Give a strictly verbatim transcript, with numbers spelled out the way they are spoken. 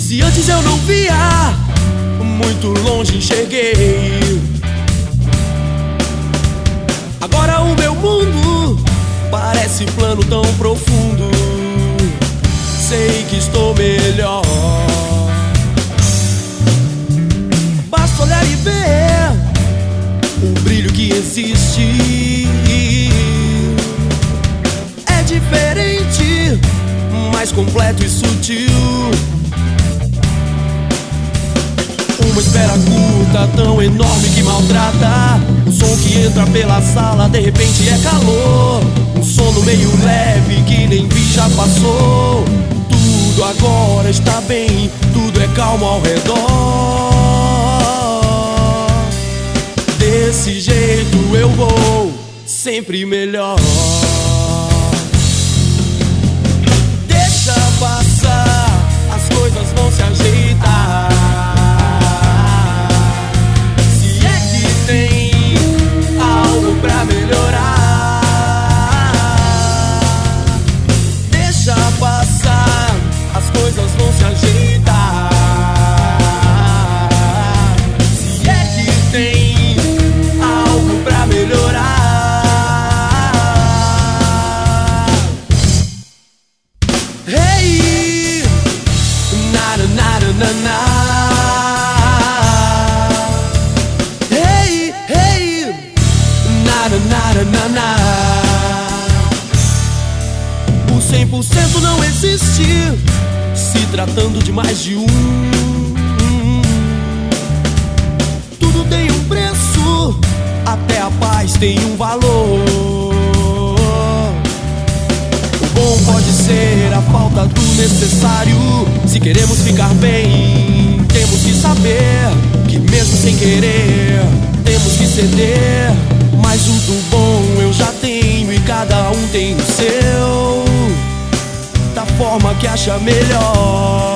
Se antes eu não via, muito longe enxerguei. Agora o meu mundo parece plano tão profundo. Sei que estou melhor. Basta olhar e ver o brilho que existe. É diferente, mais completo e sutil. Uma espera curta, tão enorme que maltrata. Um som que entra pela sala, de repente é calor. Um sono meio leve que nem vi já passou. Tudo agora está bem, tudo é calmo ao redor. Desse jeito eu vou, sempre melhor. Deixa passar, as coisas vão se ajeitar. Se é que tem algo pra melhorar. Deixa passar, as coisas vão se ajeitar. Se é que tem algo pra melhorar. Hey, nada, nada, nada, nada. Hey, hey, nada, nada, nada. O cem por cento não existe, se tratando de mais de um. Tudo tem um preço, até a paz tem um valor. O bom pode ser a falta do necessário. Se queremos ficar bem, temos que saber que mesmo sem querer, temos que ceder. Mas o do bom eu já tenho e cada um tem o seu, da forma que acha melhor.